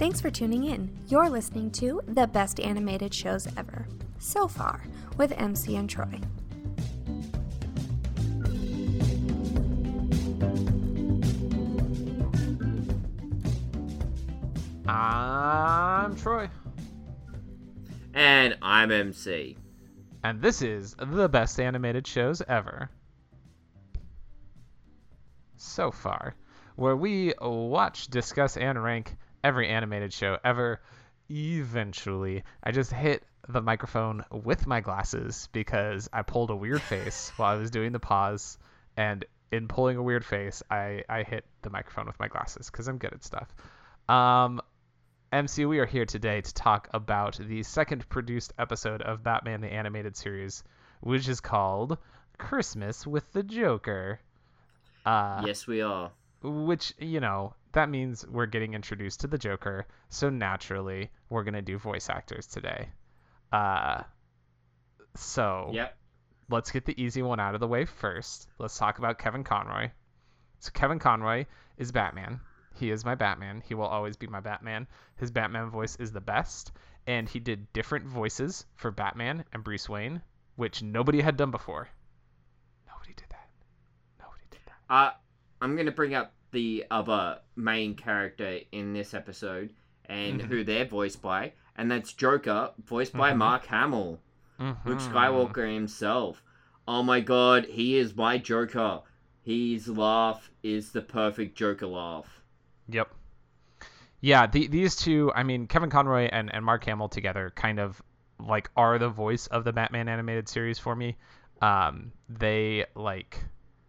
Thanks for tuning in. You're listening to the best animated shows ever, so far, with MC and Troy. I'm Troy. And I'm MC. And this is the best animated shows ever. So far, where we watch, discuss, and rank every animated show ever. Eventually, I just hit the microphone with my glasses because I pulled a weird face while I was doing the pause. And in pulling a weird face, I hit the microphone with my glasses because I'm good at stuff. MC, we are here today to talk about the second produced episode of Batman the Animated Series, which is called Christmas with the Joker. Yes, we are. Which, you know, that means we're getting introduced to the Joker, so naturally, we're going to do voice actors today. Yep. Let's get the easy one out of the way first. Let's talk about Kevin Conroy. So Kevin Conroy is Batman. He is my Batman. He will always be my Batman. His Batman voice is the best, and he did different voices for Batman and Bruce Wayne, which nobody had done before. Nobody did that. I'm going to bring up the other main character in this episode and who they're voiced by, and that's Joker, voiced by Mark Hamill. Luke Skywalker himself. Oh my god, he is my Joker. His laugh is the perfect Joker laugh. Yep. Yeah, these two, I mean, Kevin Conroy and Mark Hamill together kind of like are the voice of the Batman animated series for me. They like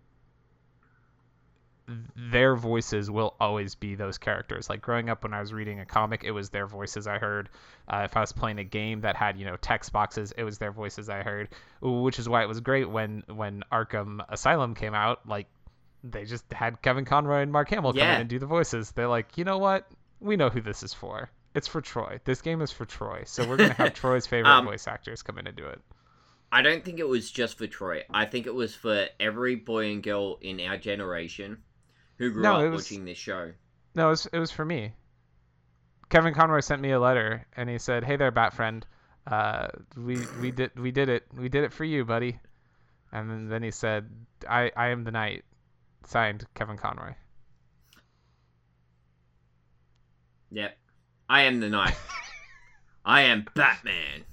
their voices will always be those characters. Like growing up when I was reading a comic, it was their voices I heard. If I was playing a game that had, you know, text boxes, it was their voices I heard, which is why it was great when Arkham Asylum came out. Like they just had Kevin Conroy and Mark Hamill come in and do the voices. They're like, you know what? We know who this is for. It's for Troy. This game is for Troy. So we're going to have Troy's favorite voice actors come in and do it. I don't think it was just for Troy. I think it was for every boy and girl in our generation who grew up watching this show. No, it was for me. Kevin Conroy sent me a letter, and he said, "Hey there, Bat friend. We did it. We did it for you, buddy." And then he said, "I am the Knight." Signed, Kevin Conroy. Yep. I am the Knight. I am Batman.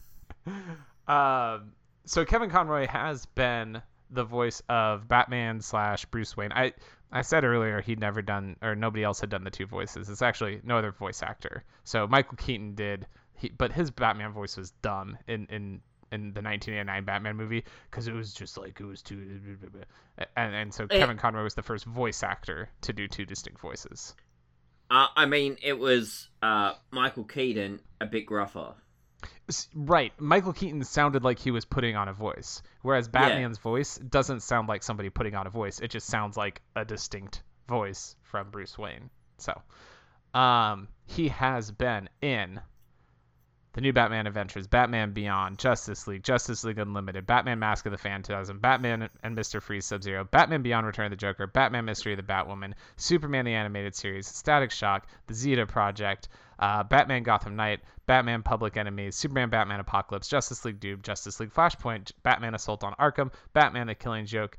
So Kevin Conroy has been the voice of Batman / Bruce Wayne. I said earlier he'd never done, or nobody else had done the two voices. It's actually no other voice actor. So Michael Keaton did, but his Batman voice was dumb in the 1989 Batman movie because it was just like, it was too, and so Kevin Conroy was the first voice actor to do two distinct voices. I mean, it was Michael Keaton, a bit gruffer. Right. Michael Keaton sounded like he was putting on a voice, whereas Batman's voice doesn't sound like somebody putting on a voice. It just sounds like a distinct voice from Bruce Wayne. So, he has been in the new Batman Adventures, Batman Beyond, Justice League Unlimited, Batman Mask of the Phantasm, Batman and Mr. Freeze Sub-Zero, Batman Beyond Return of the Joker, Batman Mystery of the Batwoman, Superman the Animated Series, Static Shock, The Zeta Project, Batman Gotham Knight, Batman Public Enemies, Superman Batman Apocalypse, Justice League Doom, Justice League Flashpoint, Batman Assault on Arkham, Batman The Killing Joke,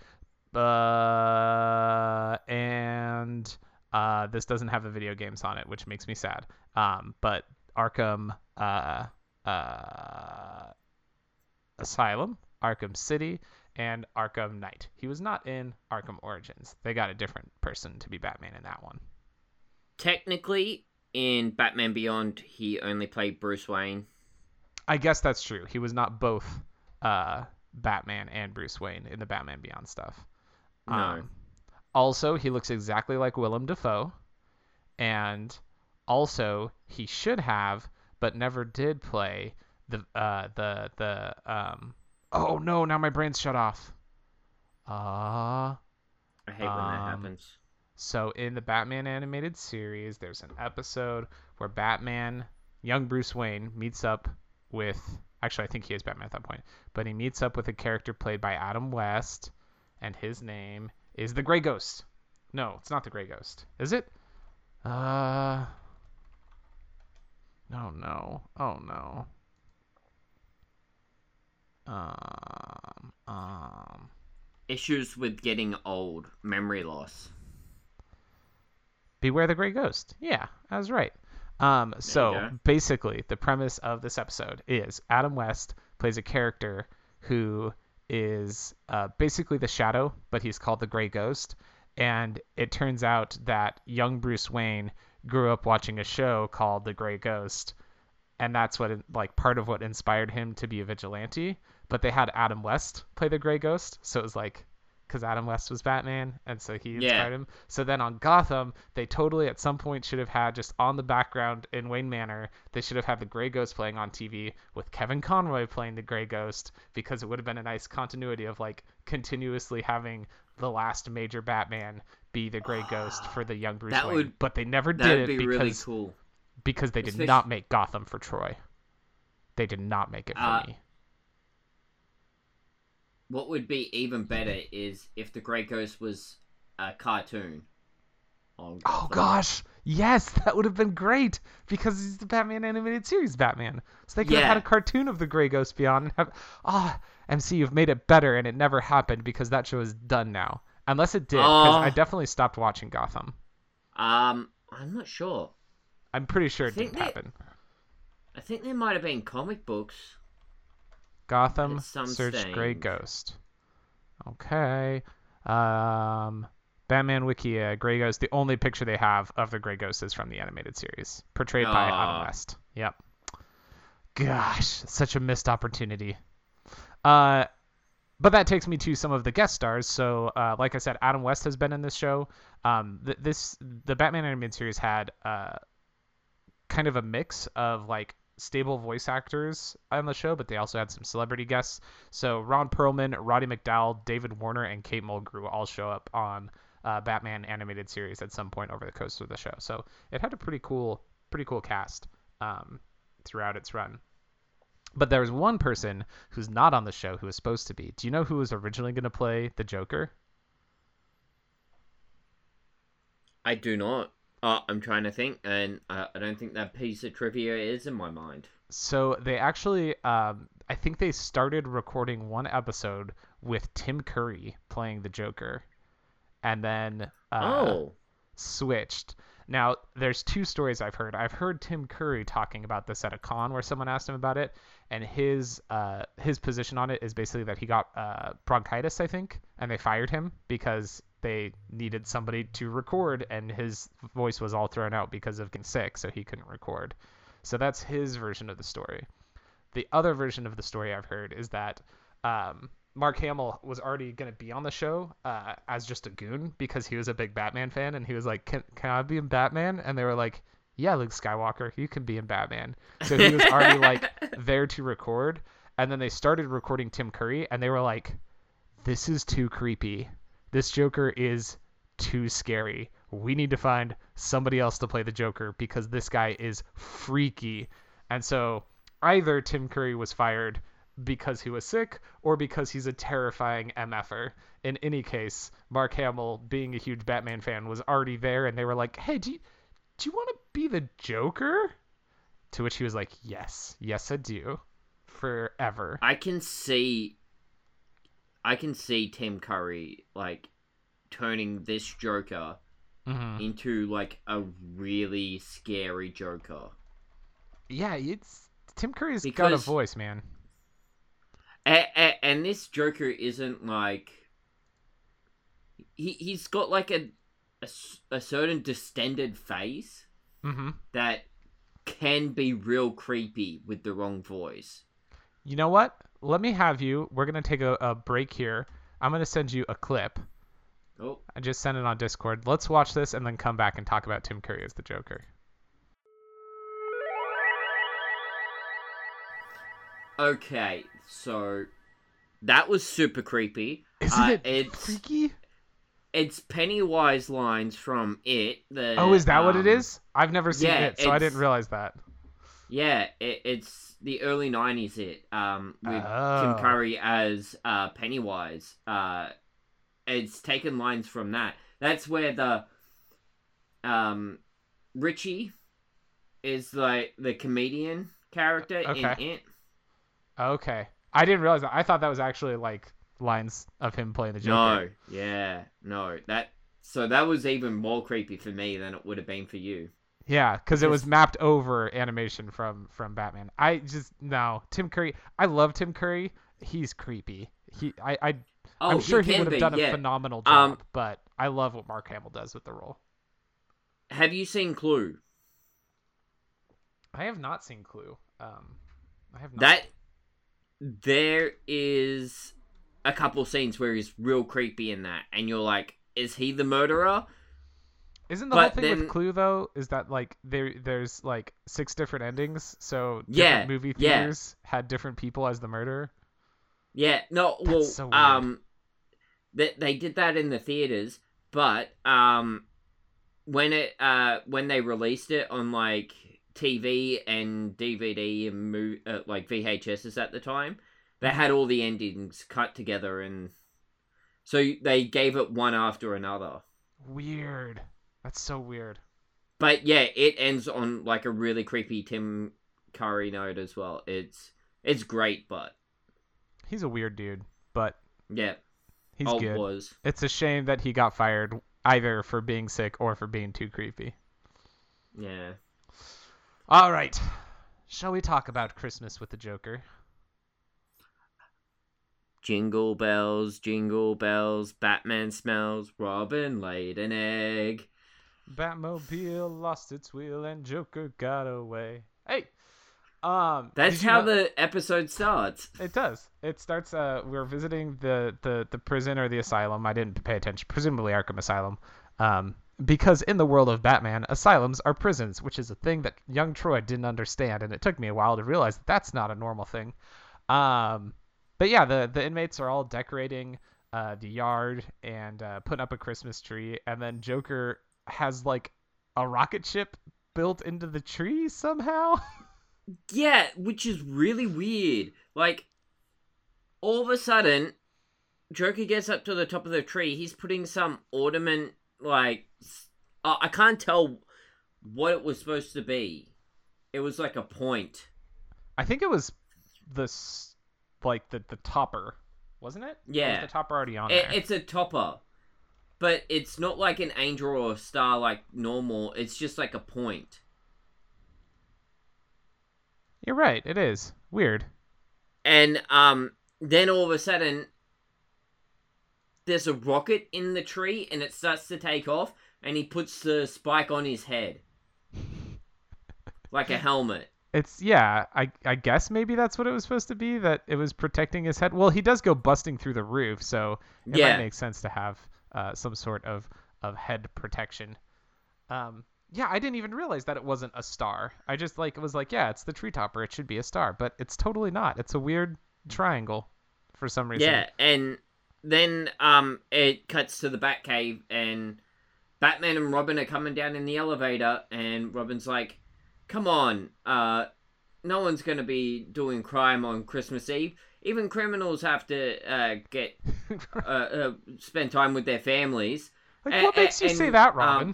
and this doesn't have the video games on it, which makes me sad. But Arkham Asylum, Arkham City, and Arkham Knight. He was not in Arkham Origins. They got a different person to be Batman in that one. Technically, in Batman Beyond, he only played Bruce Wayne. I guess that's true. He was not both Batman and Bruce Wayne in the Batman Beyond stuff. No. Also, he looks exactly like Willem Dafoe. And also, he should have, but never did play oh no, now my brain's shut off. I hate when that happens. So in the Batman animated series, there's an episode where Batman, young Bruce Wayne, meets up with, actually I think he is Batman at that point, but he meets up with a character played by Adam West, and his name is the Grey Ghost. No, it's not the Grey Ghost. Is it? Oh no. Oh no. Um. Issues with getting old, memory loss. Beware the Grey Ghost. Yeah, I was right. So basically, the premise of this episode is Adam West plays a character who is basically the Shadow, but he's called the Grey Ghost. And it turns out that young Bruce Wayne grew up watching a show called The Grey Ghost, and that's what part of what inspired him to be a vigilante. But they had Adam West play the Grey Ghost, so it was like because Adam West was Batman, and so he inspired him. So then on Gotham, they totally at some point should have had just on the background in Wayne Manor, they should have had the Grey Ghost playing on TV with Kevin Conroy playing the Grey Ghost, because it would have been a nice continuity of continuously having the last major Batman be the Grey Ghost for the young Bruce Wayne. But they never did it really cool. Because they did not make Gotham for Troy. They did not make it for me. What would be even better is if the Grey Ghost was a cartoon. Oh gosh, yes, that would have been great because he's the Batman animated series Batman. So they could have had a cartoon of the Grey Ghost be on. MC, you've made it better, and it never happened because that show is done now. Unless it did, because I definitely stopped watching Gotham. I'm not sure. I'm pretty sure it didn't happen. I think there might have been comic books. Gotham, search Grey Ghost. Okay. Batman Wiki, Grey Ghost. The only picture they have of the Grey Ghost is from the animated series, portrayed by Adam West. Yep. Gosh, such a missed opportunity. But that takes me to some of the guest stars. So, like I said, Adam West has been in this show. The Batman animated series had kind of a mix of stable voice actors on the show, but they also had some celebrity guests. So Ron Perlman, Roddy McDowall, David Warner, and Kate Mulgrew all show up on Batman animated series at some point over the course of the show. So it had a pretty cool cast throughout its run. But there was one person who's not on the show who was supposed to be. Do you know who was originally going to play the Joker? I do not. I'm trying to think, and I don't think that piece of trivia is in my mind. So they actually, I think they started recording one episode with Tim Curry playing the Joker, and then switched. Now, there's two stories I've heard. I've heard Tim Curry talking about this at a con where someone asked him about it, and his position on it is basically that he got bronchitis, I think, and they fired him because they needed somebody to record, and his voice was all thrown out because of getting sick, so he couldn't record. So that's his version of the story. The other version of the story I've heard is that Mark Hamill was already going to be on the show as just a goon because he was a big Batman fan, and he was like, can I be in Batman? And they were like, yeah, Luke Skywalker, you can be in Batman. So he was already there to record, and then they started recording Tim Curry, and they were like, this is too creepy. This Joker is too scary. We need to find somebody else to play the Joker because this guy is freaky. And so either Tim Curry was fired because he was sick or because he's a terrifying MFer. In any case, Mark Hamill, being a huge Batman fan, was already there, and they were like, hey, do you want to be the Joker? To which he was like, yes, I do. Forever. I can see Tim Curry turning this Joker into a really scary Joker. Yeah, Tim Curry's got a voice, man. And this Joker isn't he's got a certain distended face that can be real creepy with the wrong voice. You know what? Let me have you. We're going to take a break here. I'm going to send you a clip. Oh. I just sent it on Discord. Let's watch this and then come back and talk about Tim Curry as the Joker. Okay, so that was super creepy. Isn't it freaky? It's Pennywise lines from It. Is that what it is? I've never seen It, so I didn't realize that. Yeah, it's the early 90s It, with Tim Curry as Pennywise. It's taken lines from that. That's where the Richie is like the comedian character in it. Okay. I didn't realize that. I thought that was actually like lines of him playing the Joker. No. That was even more creepy for me than it would have been for you. Yeah, because it was mapped over animation from Batman. Tim Curry. I love Tim Curry. He's creepy. I'm sure he would have done a phenomenal job, but I love what Mark Hamill does with the role. Have you seen Clue? I have not seen Clue. I have not. There is a couple scenes where he's real creepy in that, and you're like, is he the murderer? Isn't the whole thing with Clue, though, is that like there's like 6 different endings, so different movie theaters had different people as the murderer? Yeah, no, well, so they did that in the theaters, but when they released it on like TV and DVD and like VHSs at the time, they had all the endings cut together, and so they gave it one after another. Weird. That's so weird. But yeah, it ends on like a really creepy Tim Curry note as well. It's great, but he's a weird dude, but yeah, he's good. It's a shame that he got fired either for being sick or for being too creepy. Yeah. All right. Shall we talk about Christmas with the Joker? Jingle bells, Batman smells, Robin laid an egg. Batmobile lost its wheel and Joker got away. Hey! That's how the episode starts. It does. It starts, we're visiting the prison or the asylum. I didn't pay attention. Presumably Arkham Asylum. Because in the world of Batman, asylums are prisons, which is a thing that young Troy didn't understand, and it took me a while to realize that that's not a normal thing. But yeah, the inmates are all decorating the yard and putting up a Christmas tree, and then Joker has like a rocket ship built into the tree somehow. Yeah, which is really weird. Like, all of a sudden, Joker gets up to the top of the tree. He's putting some ornament, like, I can't tell what it was supposed to be. It was like a point. I think it was the topper, wasn't it? Yeah. Or was the topper already on there? It's a topper. But it's not like an angel or a star like normal. It's just like a point. You're right. It is. Weird. And then all of a sudden, there's a rocket in the tree, and it starts to take off, and he puts the spike on his head. Like a helmet. I guess maybe that's what it was supposed to be, that it was protecting his head. Well, he does go busting through the roof, so it might make sense to have some sort of head protection. Yeah, I didn't even realize that it wasn't a star. I just was like, yeah, it's the tree topper. It should be a star, but it's totally not. It's a weird triangle for some reason. Yeah, and then it cuts to the Batcave, and Batman and Robin are coming down in the elevator, and Robin's like, come on, no one's going to be doing crime on Christmas Eve. Even criminals have to spend time with their families. Like, what makes you say that, Robin?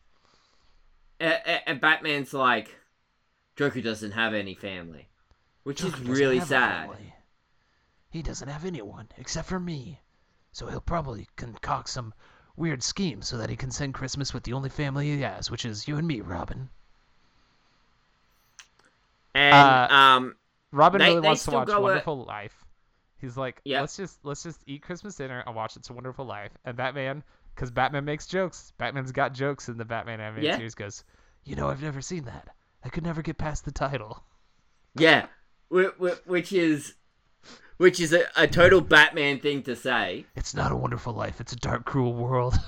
Batman's like, Joker doesn't have any family, which is really sad. He doesn't have anyone except for me, so he'll probably concoct some weird scheme so that he can send Christmas with the only family he has, which is you and me, Robin. And Robin really wants to watch Wonderful Life. He's like, let's just eat Christmas dinner and watch It's a Wonderful Life. And Batman, because Batman makes jokes. Batman's got jokes in the Batman animated series. Goes, I've never seen that. I could never get past the title. Yeah, which is a total Batman thing to say. It's not a wonderful life. It's a dark, cruel world.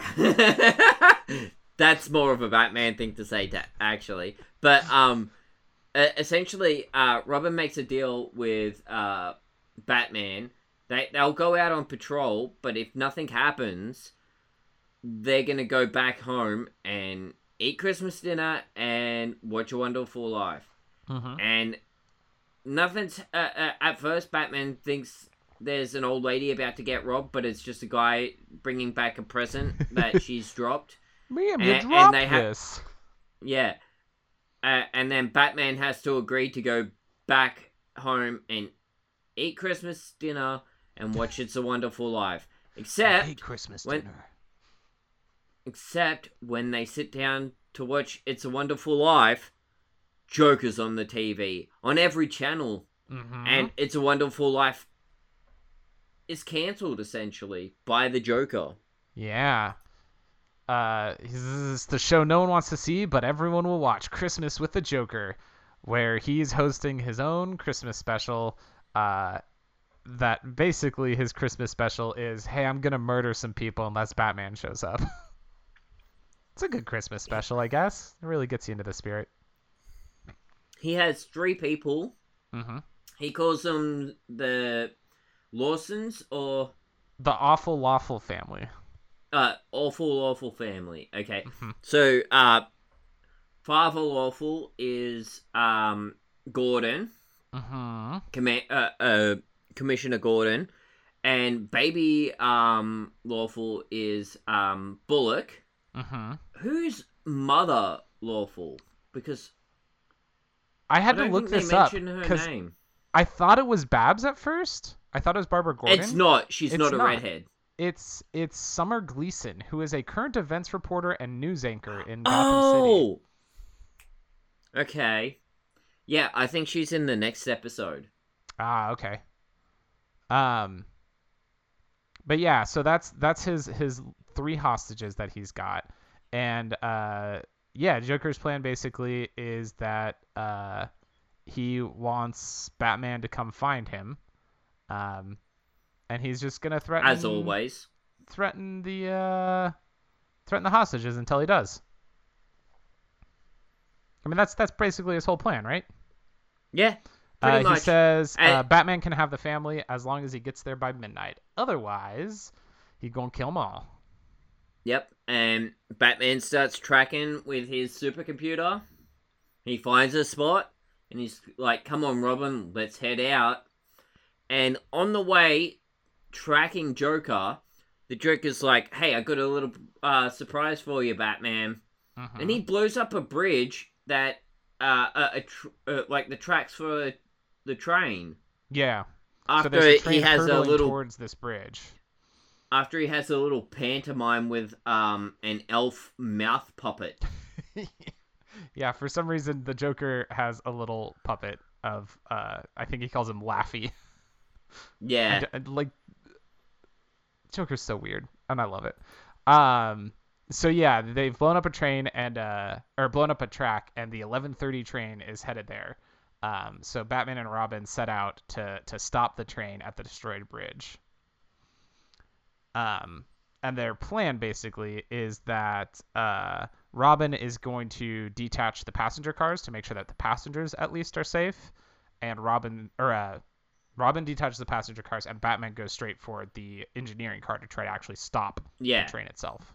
That's more of a Batman thing to say, actually. But essentially, Robin makes a deal with Batman. They'll go out on patrol, but if nothing happens, they're gonna go back home and eat Christmas dinner and watch A Wonderful Life. Mm-hmm. And nothing's at first, Batman thinks there's an old lady about to get robbed, but it's just a guy bringing back a present that she's dropped. Ma'am, you dropped this. Yeah. and then Batman has to agree to go back home and eat Christmas dinner and watch It's a Wonderful Life. I Except hate Christmas when- dinner. except when they sit down to watch It's a Wonderful Life, Joker's on the TV on every channel, and It's a Wonderful Life is cancelled essentially by the Joker. Yeah. This is the show no one wants to see, but everyone will watch, Christmas with the Joker, where he's hosting his own Christmas special. That basically his Christmas special is, hey, I'm gonna murder some people unless Batman shows up. It's a good Christmas special, I guess. It really gets you into the spirit. He has 3 people. Mm-hmm. He calls them the Lawsons or The Awful Lawful Family. Awful Family. Okay. So, Father Lawful is Gordon, Commissioner Gordon, and Baby Lawful is Bullock. Who's Mother Lawful? Because I had I to don't look think this they up mention her because name. I thought it was Babs at first. I thought it was Barbara Gordon. It's not. She's It's not a not. redhead. It's Summer Gleason, who is a current events reporter and news anchor in Gotham City. Okay. Yeah, I think she's in the next episode. Ah, okay. But yeah, so that's his 3 hostages that he's got, and yeah, Joker's plan basically is that he wants Batman to come find him, and he's just gonna threaten, As always, threaten the hostages until he does. I mean, that's basically his whole plan, right? Yeah, pretty much. He says And- Batman can have the family as long as he gets there by midnight. Otherwise, he gonna kill them all. Yep, and Batman starts tracking with his supercomputer. He finds a spot, and he's like, come on, Robin, let's head out. And on the way, tracking Joker, the Joker's like, hey, I got a little surprise for you, Batman. And he blows up a bridge that, like the tracks for the train. Yeah. After so there's a train he has a hurtling little... towards this bridge. After he has a little pantomime with an elf mouth puppet. Yeah, for some reason the Joker has a little puppet of I think he calls him Laffy. Yeah. And, like, Joker's so weird, and I love it. So yeah, they've blown up a train and or blown up a track, and the 11:30 train is headed there. So Batman and Robin set out to stop the train at the destroyed bridge. And their plan basically is that Robin is going to detach the passenger cars to make sure that the passengers at least are safe, and Robin detaches the passenger cars, and Batman goes straight for the engineering car to try to actually stop the train itself.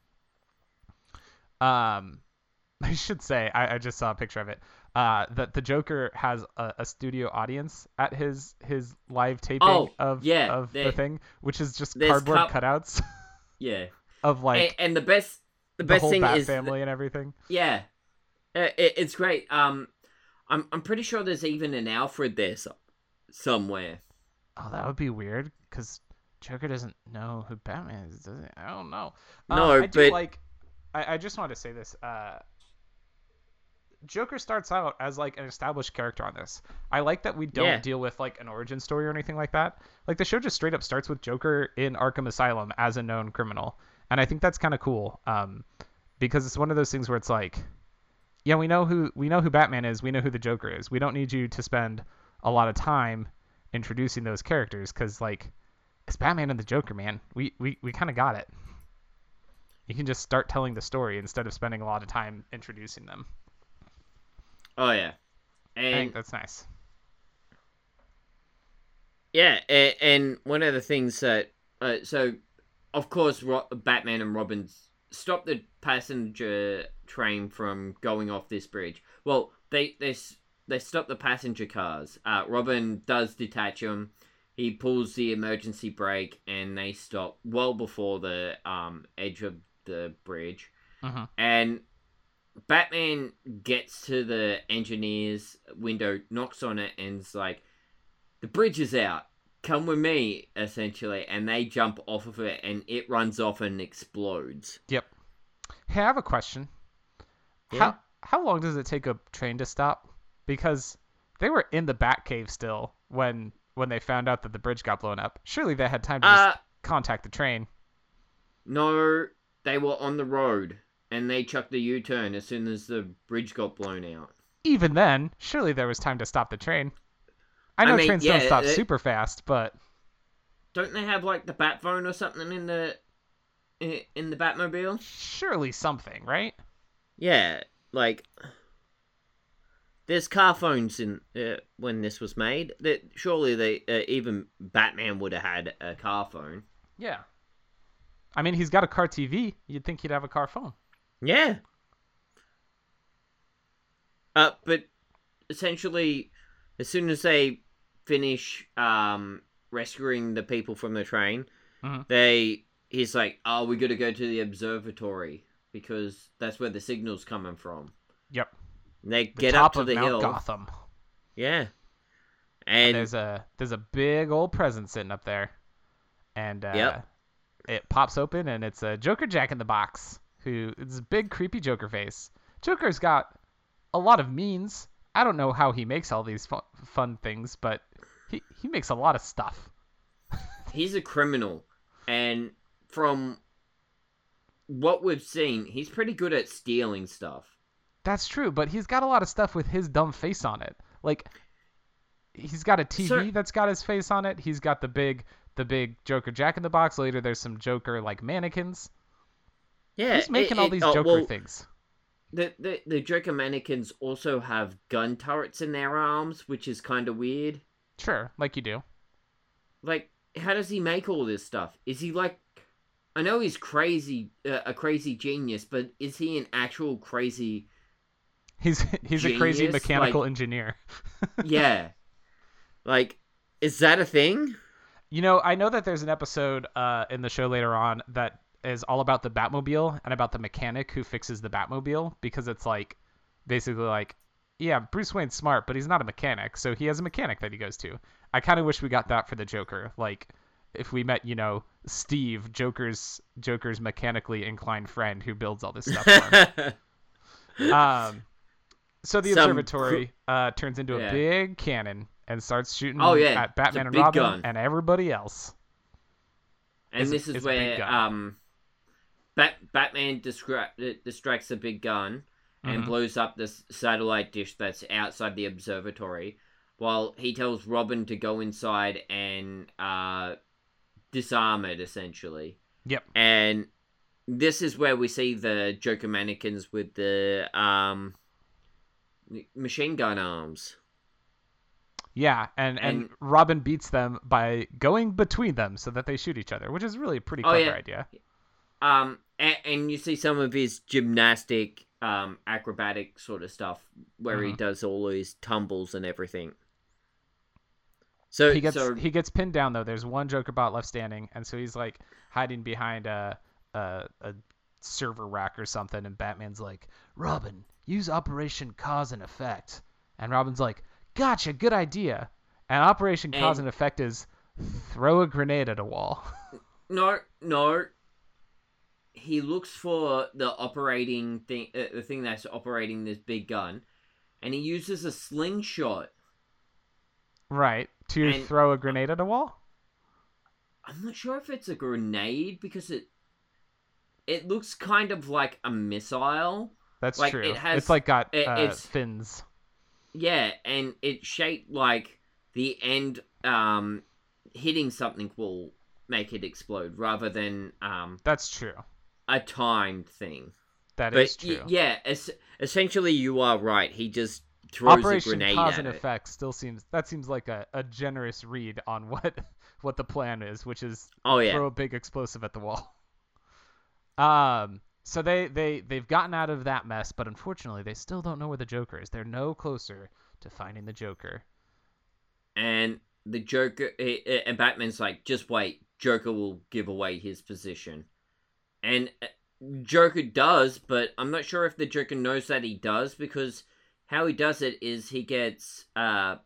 I should say, I just saw a picture of it, that the Joker has a studio audience at his live taping of the thing, which is just cardboard cutouts. Yeah. Of like, and the best whole thing Bat is family and everything. Yeah, it's great. I'm pretty sure there's even an Alfred there somewhere. Oh, that would be weird because Joker doesn't know who Batman is, does he? I don't know. No, I just wanted to say this. Joker starts out as like an established character on this. I like that we don't deal with like an origin story or anything like that. Like the show just straight up starts with Joker in Arkham Asylum as a known criminal, and I think that's kind of cool. Because it's one of those things where it's like, yeah, we know who Batman is, we know who the Joker is. We don't need you to spend a lot of time introducing those characters because like it's Batman and the Joker, man. We kind of got it. You can just start telling the story instead of spending a lot of time introducing them. Oh yeah, and I think that's nice. Yeah, and one of the things that so, of course, Batman and Robin stop the passenger train from going off this bridge. Well, they stop the passenger cars. Robin does detach them. He pulls the emergency brake, and they stop well before the edge of the bridge. Uh-huh. And Batman gets to the engineer's window, knocks on it, and is like, "The bridge is out. Come with me," essentially. And they jump off of it, and it runs off and explodes. Yep. Hey, I have a question. Yeah? How long does it take a train to stop? Because they were in the Batcave still when they found out that the bridge got blown up. Surely they had time to just contact the train. No, they were on the road, and they chucked the U-turn as soon as the bridge got blown out. Even then, surely there was time to stop the train. I know trains don't stop super fast, but don't they have like the Bat phone or something in the Batmobile? Surely something, right? Yeah, like there's car phones in when this was made. That surely they even Batman would have had a car phone. Yeah. I mean, he's got a car TV. You'd think he'd have a car phone. Yeah. But essentially, as soon as they finish rescuing the people from the train, he's like, "Oh, we got to go to the observatory because that's where the signal's coming from." Yep. And they get up to the Mount hill. Gotham. Yeah. And there's a big old present sitting up there, and it pops open, and it's a Joker Jack in the Box. It's a big creepy Joker face. Joker's got a lot of means. I don't know how he makes all these fun things, but he makes a lot of stuff. He's a criminal, and from what we've seen, he's pretty good at stealing stuff. That's true, but he's got a lot of stuff with his dumb face on it. Like, he's got a TV that's got his face on it. He's got the big Joker Jack in the Box. Later, there's some Joker like mannequins. Yeah, he's making all these Joker things. The Joker mannequins also have gun turrets in their arms, which is kind of weird. Sure, like you do. Like, how does he make all this stuff? Is he like... I know he's crazy, a crazy genius, but is he an actual crazy He's genius? A crazy mechanical engineer. Yeah. Like, is that a thing? You know, I know that there's an episode in the show later on that is all about the Batmobile and about the mechanic who fixes the Batmobile, because it's like, basically like, yeah, Bruce Wayne's smart, but he's not a mechanic, so he has a mechanic that he goes to. I kind of wish we got that for the Joker. Like, if we met, Steve, Joker's mechanically inclined friend who builds all this stuff for him. So the observatory turns into a big cannon and starts shooting at Batman and Robin gun. And everybody else. And this is where Batman distracts the big gun and blows up this satellite dish that's outside the observatory, while he tells Robin to go inside and disarm it, essentially. Yep. And this is where we see the Joker mannequins with the machine gun arms. Yeah, and Robin beats them by going between them so that they shoot each other, which is really a pretty clever idea. And you see some of his gymnastic, acrobatic sort of stuff where he does all these tumbles and everything. So he gets pinned down though. There's one Joker bot left standing, and so he's like hiding behind a server rack or something. And Batman's like, "Robin, use Operation Cause and Effect." And Robin's like, "Gotcha, good idea." And Operation Cause and Effect is throw a grenade at a wall. No. He looks for the operating thing, the thing that's operating this big gun, and he uses a slingshot. Right, to throw a grenade at a wall? I'm not sure if it's a grenade, because it looks kind of like a missile. That's like, true. It's like got fins. Yeah, and it's shaped like the end hitting something will make it explode, rather than That's true. A timed thing. That is true. Yeah, essentially you are right. He just throws Operation a grenade Cause at and it. Effect still seems like a generous read on what the plan is, which is throw a big explosive at the wall. So they've gotten out of that mess, but unfortunately they still don't know where the Joker is. They're no closer to finding the Joker. And the Joker and Batman's like, "Just wait, Joker will give away his position." And Joker does, but I'm not sure if the Joker knows that he does, because how he does it is he gets Mother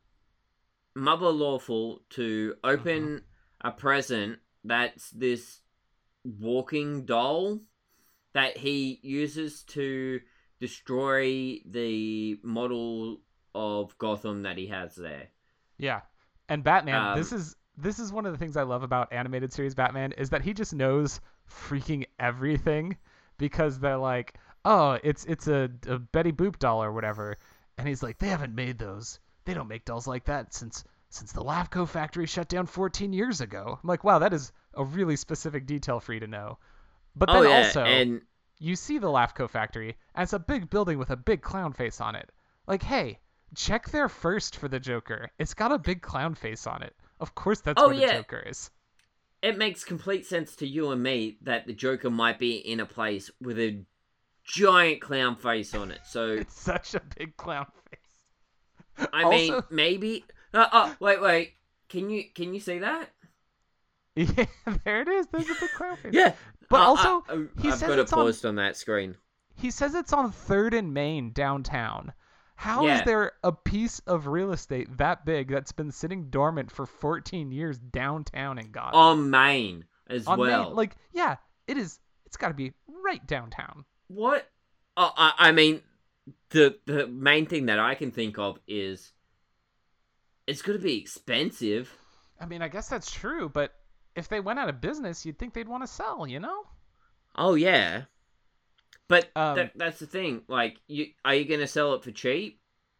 Lawful to open a present that's this walking doll that he uses to destroy the model of Gotham that he has there. Yeah. And Batman, this is one of the things I love about animated series Batman, is that he just knows freaking everything, because they're like, oh, it's a Betty Boop doll or whatever, and he's like, they haven't made those. They don't make dolls like that since the LAFCO factory shut down 14 years ago. I'm like, wow, that is a really specific detail for you to know. But then also, and you see the LAFCO factory, and it's a big building with a big clown face on it. Like, hey, check there first for the Joker. It's got a big clown face on it. Of course that's where the Joker is. It makes complete sense to you and me that the Joker might be in a place with a giant clown face on it. So it's such a big clown face. I mean, maybe... wait. Can you see that? Yeah, there it is. There's a big clown face. Yeah. But also, I've got it paused on that screen. He says it's on 3rd and Main downtown. How is there a piece of real estate that big that's been sitting dormant for 14 years downtown in Gotham? On Main as well. Main, like, yeah, it is. It's got to be right downtown. What? I mean, the main thing that I can think of is it's going to be expensive. I mean, I guess that's true, but if they went out of business, you'd think they'd want to sell, you know? Oh, yeah. But that's the thing. Like, are you going to sell it for cheap?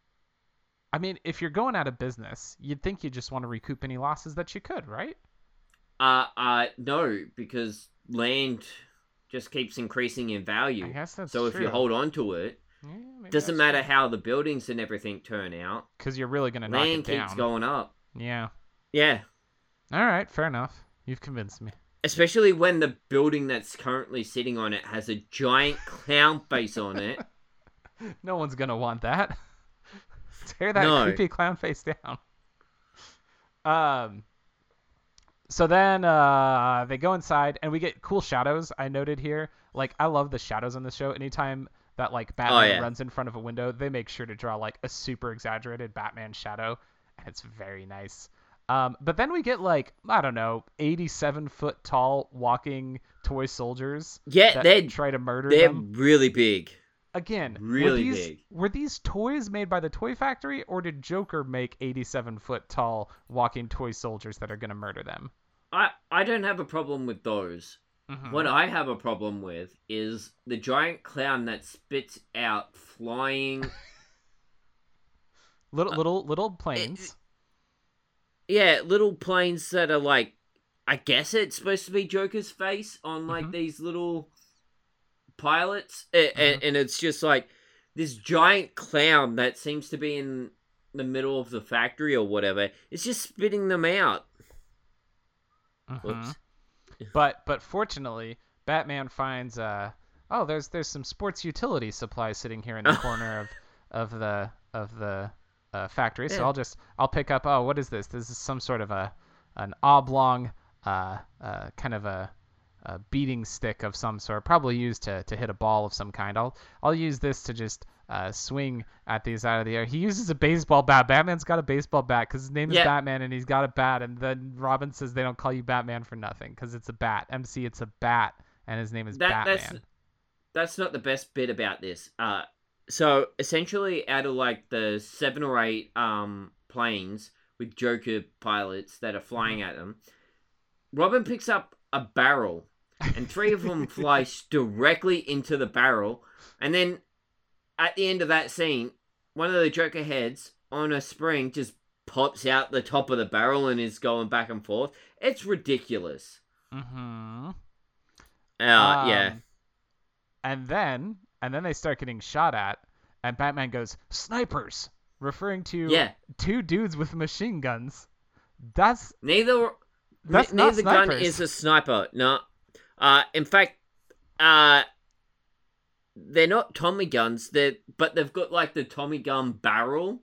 I mean, if you're going out of business, you'd think you just want to recoup any losses that you could, right? No, because land just keeps increasing in value. I guess that's so true. If you hold on to it, doesn't matter how the buildings and everything turn out. Because you're really going to knock it down. Land keeps going up. Yeah. Yeah. All right, fair enough. You've convinced me. Especially when the building that's currently sitting on it has a giant clown face on it. No one's going to want that. Tear that creepy clown face down. So then they go inside, and we get cool shadows. I noted here. Like, I love the shadows on the show. Anytime that, like, Batman runs in front of a window, they make sure to draw, like, a super exaggerated Batman shadow. And it's very nice. But then we get, like, I don't know, 87-foot tall walking toy soldiers. Yeah, they try to murder them. They're really big. Again, really big. Were these toys made by the toy factory, or did Joker make 87-foot tall walking toy soldiers that are going to murder them? I don't have a problem with those. Mm-hmm. What I have a problem with is the giant clown that spits out flying... little planes. Little planes that are like... I guess it's supposed to be Joker's face on, like, these little... pilots, and it's just like this giant clown that seems to be in the middle of the factory or whatever. It's just spitting them out. Whoops. But fortunately, Batman finds there's some sports utility supplies sitting here in the corner of the factory. Yeah. So I'll pick up. Oh, what is this? This is some sort of an oblong kind of a beating stick of some sort, probably used to hit a ball of some kind. I'll use this to just swing at these out of the air. He uses a baseball bat. Batman's got a baseball bat because his name is Batman and he's got a bat. And then Robin says they don't call you Batman for nothing because it's a bat. MC, it's a bat, and his name is Batman. That's not the best bit about this. So essentially, out of like the 7 or 8 planes with Joker pilots that are flying at them, Robin picks up a barrel. And 3 of them fly directly into the barrel. And then at the end of that scene, one of the Joker heads on a spring just pops out the top of the barrel and is going back and forth. It's ridiculous. Mm-hmm. Yeah. And then they start getting shot at, and Batman goes, "Snipers!" referring to 2 dudes with machine guns. That's neither gun is a sniper. No. In fact, they're not Tommy guns. But they've got like the Tommy gun barrel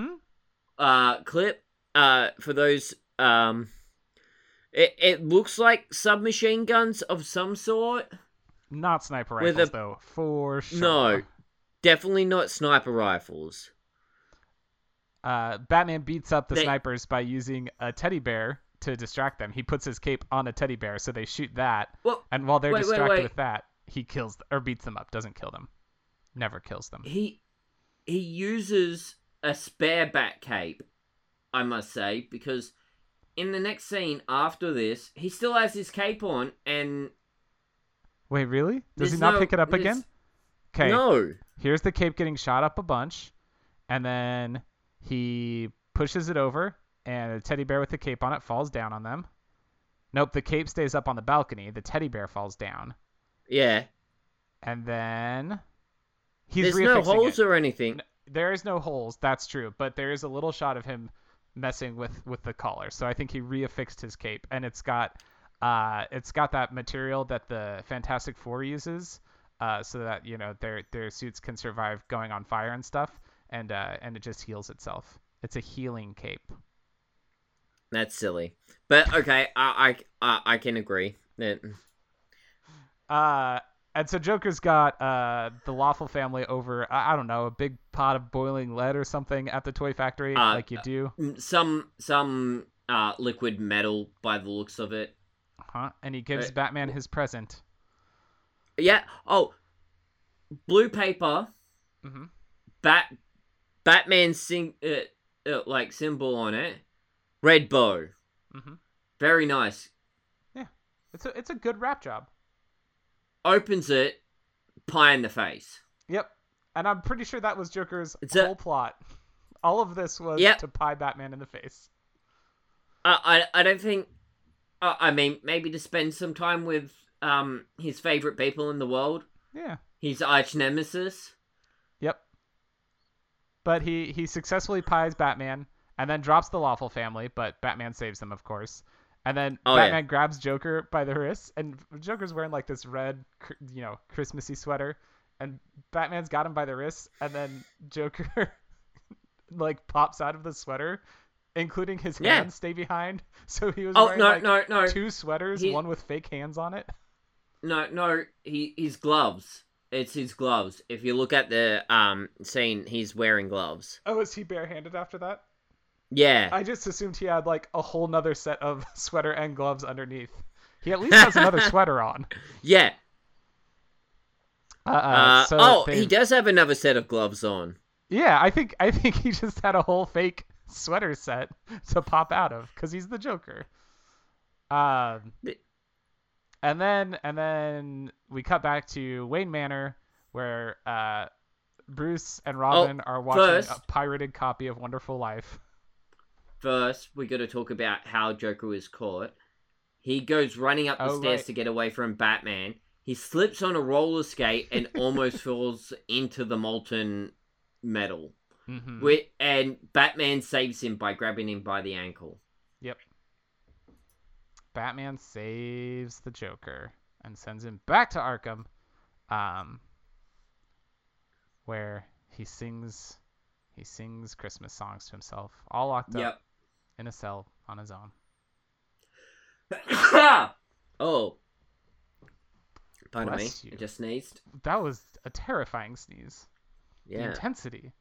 clip. For those, it looks like submachine guns of some sort. Not sniper With rifles, though, for sure. No, definitely not sniper rifles. Batman beats up the snipers by using a teddy bear to distract them. He puts his cape on a teddy bear, so they shoot that. Well, and while they're distracted with that, he kills or beats them up. Doesn't kill them. Never kills them. He uses a spare bat cape, I must say, because in the next scene after this, he still has his cape on, and... Wait, really? Does he not pick it up again? Okay. No. Here's the cape getting shot up a bunch, and then he pushes it over, and a teddy bear with the cape on it falls down on them. Nope, the cape stays up on the balcony. The teddy bear falls down. Yeah. And then he's There's no holes it. or anything. There is no holes, that's true, but there is a little shot of him messing with the collar. So I think he reaffixed his cape, and it's got that material that the Fantastic Four uses, so that their suits can survive going on fire and stuff, and it just heals itself. It's a healing cape. That's silly, but okay, I can agree. And so Joker's got the Lawful family over, I don't know, a big pot of boiling lead or something at the toy factory, like you do. Some liquid metal by the looks of it. And he gives Batman his present. Yeah. Oh, blue paper. Mm-hmm. Batman like symbol on it. Red bow. Mm-hmm. Very nice. Yeah, it's a good wrap job. Opens it, pie in the face. Yep, and I'm pretty sure that was Joker's whole plot. All of this was to pie Batman in the face. I don't think. I mean, maybe to spend some time with his favorite people in the world. Yeah. His arch nemesis. Yep. But he successfully pies Batman and then drops the Lawful family, but Batman saves them, of course. And then Batman grabs Joker by the wrist, and Joker's wearing like this red, Christmassy sweater, and Batman's got him by the wrist, and then Joker like pops out of the sweater, including his hands stay behind. So he was wearing two sweaters, one with fake hands on it. No, his gloves. It's his gloves. If you look at the scene, he's wearing gloves. Oh, is he barehanded after that? Yeah. I just assumed he had like a whole nother set of sweater and gloves underneath. He at least has another sweater on. Yeah. So he does have another set of gloves on. Yeah, I think he just had a whole fake sweater set to pop out of because he's the Joker. And then we cut back to Wayne Manor where Bruce and Robin are watching a pirated copy of Wonderful Life. First, we got to talk about how Joker was caught. He goes running up the stairs to get away from Batman. He slips on a roller skate and almost falls into the molten metal. Mm-hmm. And Batman saves him by grabbing him by the ankle. Yep. Batman saves the Joker and sends him back to Arkham, where he sings Christmas songs to himself, all locked up in a cell on his own. Oh. Pardon me. I just sneezed. That was a terrifying sneeze. Yeah. The intensity.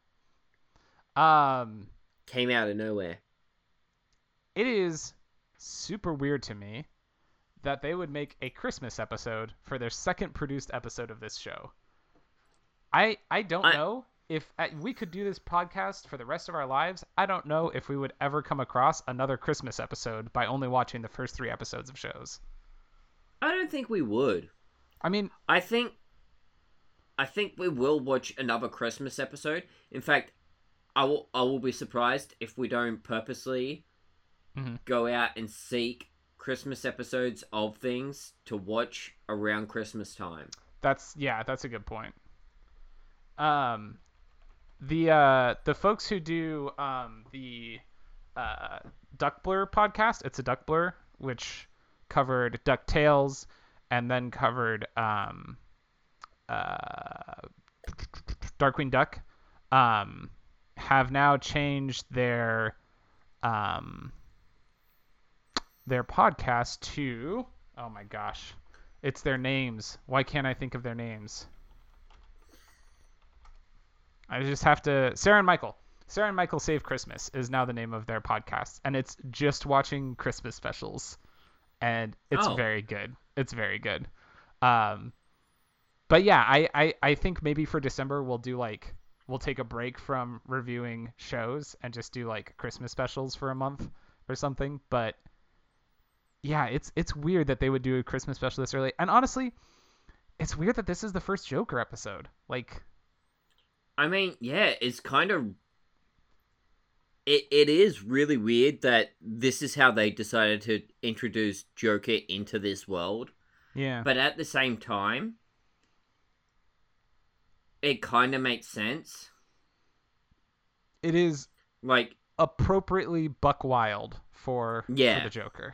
Came out of nowhere. It is super weird to me that they would make a Christmas episode for their second produced episode of this show. I don't know if we could do this podcast for the rest of our lives. I don't know if we would ever come across another Christmas episode by only watching the first 3 episodes of shows. I don't think we would. I mean, I think we will watch another Christmas episode. In fact, I will be surprised if we don't purposely go out and seek Christmas episodes of things to watch around Christmas time. That's a good point. The folks who do the Duck Blur podcast, it's a Duck Blur, which covered DuckTales and then covered Darkwing Duck, have now changed their podcast to, oh my gosh, It's their names. Why can't I think of their names? I just have to. Sarah and Michael. Sarah and Michael Save Christmas is now the name of their podcast, and it's just watching Christmas specials, and it's very good. It's very good. But yeah, I think maybe for December we'll take a break from reviewing shows and just do like Christmas specials for a month or something. But yeah, it's weird that they would do a Christmas special this early. And honestly, it's weird that this is the first Joker episode. Like, I mean, yeah, it's kind of... It is really weird that this is how they decided to introduce Joker into this world. Yeah. But at the same time, it kind of makes sense. It is like appropriately buck wild for the Joker.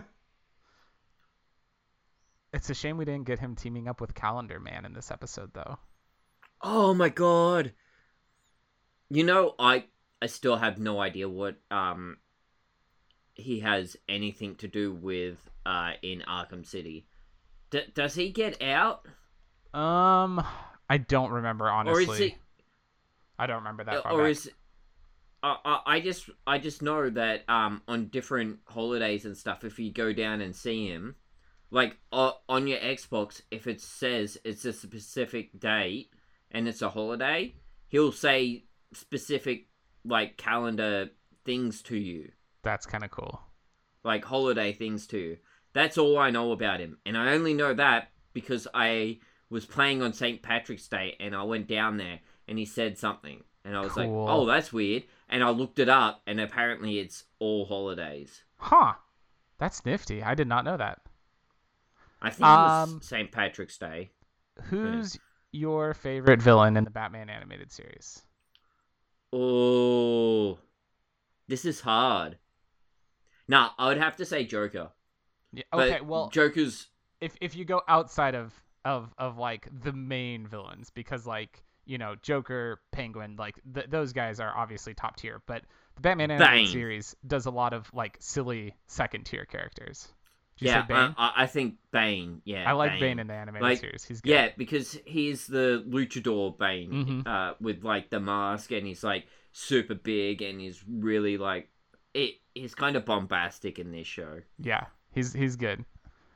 It's a shame we didn't get him teaming up with Calendar Man in this episode, though. Oh my god! You know, I still have no idea what he has anything to do with in Arkham City. Does he get out? I don't remember, honestly. Or is it... I don't remember that far or back. Is I just know that on different holidays and stuff, if you go down and see him, like on your Xbox, if it says it's a specific date and it's a holiday, he'll say specific like calendar things to you. That's kind of cool. Like holiday things to you. That's all I know about him, and I only know that because I was playing on St. Patrick's Day and I went down there and he said something. And I was like, oh, that's weird. And I looked it up, and apparently it's all holidays. Huh. That's nifty. I did not know that. I think it was St. Patrick's Day. Who's your favorite villain in the Batman animated series? Oh, this is hard. Nah, I would have to say Joker. Yeah, okay, well, Joker's... If you go outside of like the main villains, because like, you know, Joker, Penguin, like those guys are obviously top tier, but the Batman animated series does a lot of like silly second tier characters. Did you say Bane? I think Bane. Yeah, I like Bane in the animated series. He's good. Yeah, because he's the luchador Bane, with like the mask, and he's like super big, and he's really like he's kind of bombastic in this show. Yeah, he's good.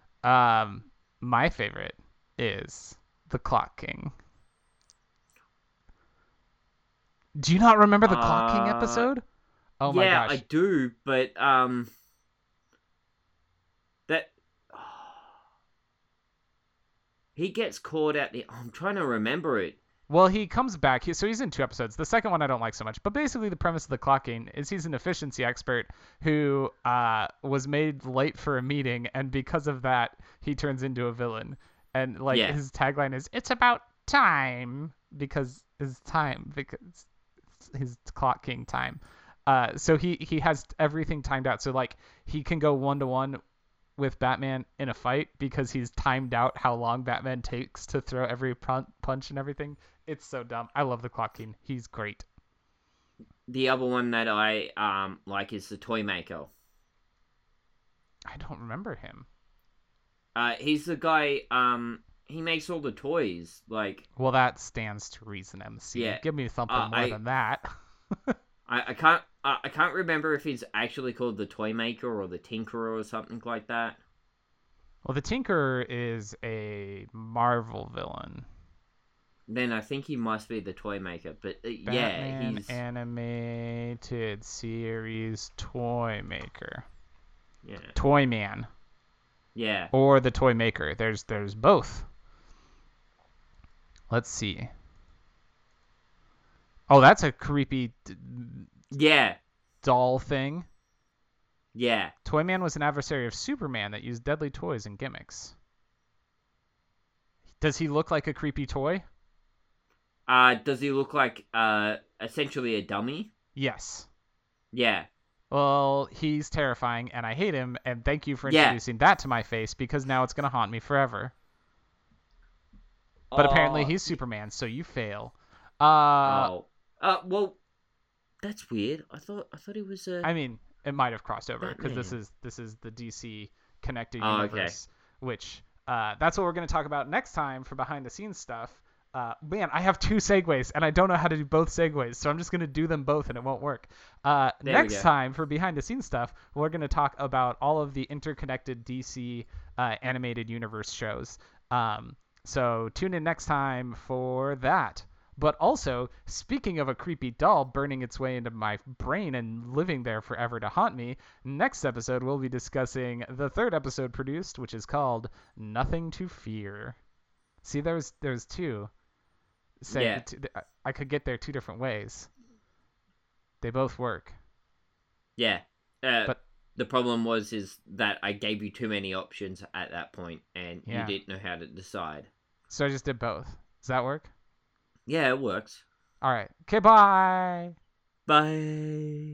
My favorite is the Clock King. Do you not remember the Clock King episode? Oh my gosh. Yeah, I do, but that he gets caught at the... I'm trying to remember it. Well, he comes back. So he's in 2 episodes. The second one I don't like so much. But basically the premise of the Clock King is he's an efficiency expert who was made late for a meeting, and because of that, he turns into a villain. And like his tagline is, "It's about time," because his Clock King time. So he has everything timed out. So like he can go 1-to-1 with Batman in a fight because he's timed out how long Batman takes to throw every punch and everything. It's so dumb. I love the Clock King. He's great. The other one that I like is the Toy Maker. I don't remember him. He's the guy. He makes all the toys. Like, well, that stands to reason, MC. Yeah. Give me something more than that. I can't remember if he's actually called the Toy Maker or the Tinkerer or something like that. Well, the Tinkerer is a Marvel villain. Then I think he must be the Toy Maker. But Batman he's animated series Toy Maker. Yeah. Toy Man. Yeah. Or the Toy Maker. There's both. Let's see. Oh, that's a creepy doll thing. Yeah. Toyman was an adversary of Superman that used deadly toys and gimmicks. Does he look like a creepy toy? Does he look like essentially a dummy? Yes. Yeah. Well, he's terrifying, and I hate him, and thank you for introducing that to my face, because now it's going to haunt me forever. But apparently he's Superman, so you fail. Well, that's weird. I thought he was I mean, it might have crossed over, because this is the DC connected universe, which that's what we're going to talk about next time for behind the scenes stuff. Man, I have 2 segues, and I don't know how to do both segues, so I'm just going to do them both, and it won't work. Next time, for behind-the-scenes stuff, we're going to talk about all of the interconnected DC animated universe shows. So tune in next time for that. But also, speaking of a creepy doll burning its way into my brain and living there forever to haunt me, next episode we'll be discussing the 3rd episode produced, which is called Nothing to Fear. See, there's 2. I could get there 2 different ways. They both work. Yeah. But the problem is that I gave you too many options at that point, and you didn't know how to decide. So I just did both. Does that work? Yeah, it works. All right. Okay, bye. Bye.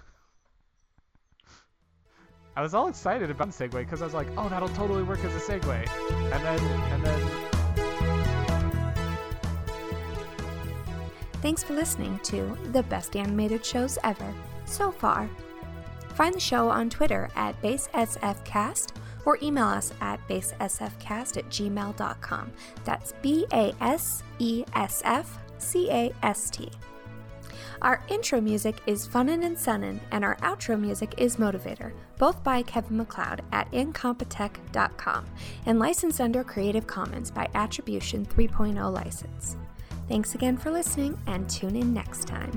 I was all excited about the segue because I was like, oh, that'll totally work as a segue. And then... Thanks for listening to the best animated shows ever, so far. Find the show on Twitter at BaseSFcast or email us at basesfcast@gmail.com. That's BASESFCAST. Our intro music is Funnin' and Sunnin', and our outro music is Motivator, both by Kevin MacLeod at incompetech.com, and licensed under Creative Commons by Attribution 3.0 license. Thanks again for listening, and tune in next time.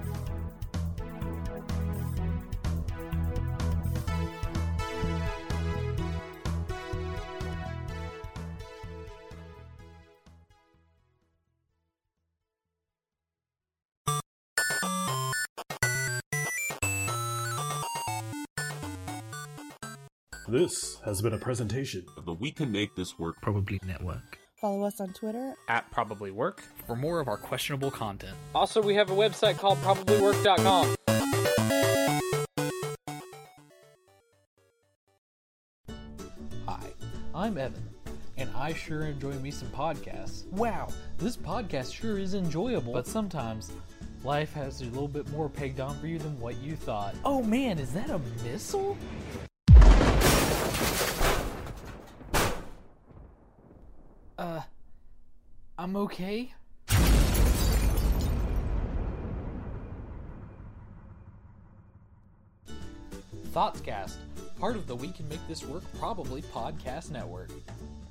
This has been a presentation of the We Can Make This Work Probably Network. Follow us on Twitter at Probably Work for more of our questionable content. Also, we have a website called probablywork.com. Hi, I'm Evan, and I sure enjoy me some podcasts. Wow, this podcast sure is enjoyable, but sometimes life has a little bit more pegged on for you than what you thought. Oh man, is that a missile? I'm okay. Thoughtscast, part of the We Can Make This Work Probably podcast network.